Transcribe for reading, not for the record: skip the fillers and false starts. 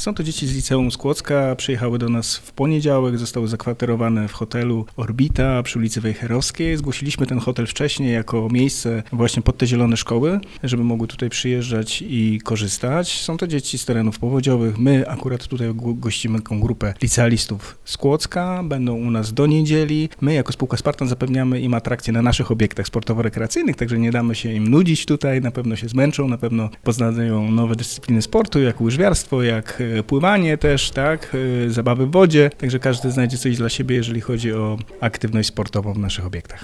Są to dzieci z liceum z Kłodzka, przyjechały do nas w poniedziałek, zostały zakwaterowane w hotelu Orbita przy ulicy Wejherowskiej. Zgłosiliśmy ten hotel wcześniej jako miejsce właśnie pod te zielone szkoły, żeby mogły tutaj przyjeżdżać i korzystać. Są to dzieci z terenów powodziowych. My akurat tutaj gościmy taką grupę licealistów z Kłodzka, będą u nas do niedzieli. My jako spółka Spartan zapewniamy im atrakcje na naszych obiektach sportowo-rekreacyjnych, także nie damy się im nudzić tutaj, na pewno się zmęczą, na pewno poznają nowe dyscypliny sportu, jak łyżwiarstwo, jak pływanie też, tak, zabawy w wodzie, także każdy znajdzie coś dla siebie, jeżeli chodzi o aktywność sportową w naszych obiektach.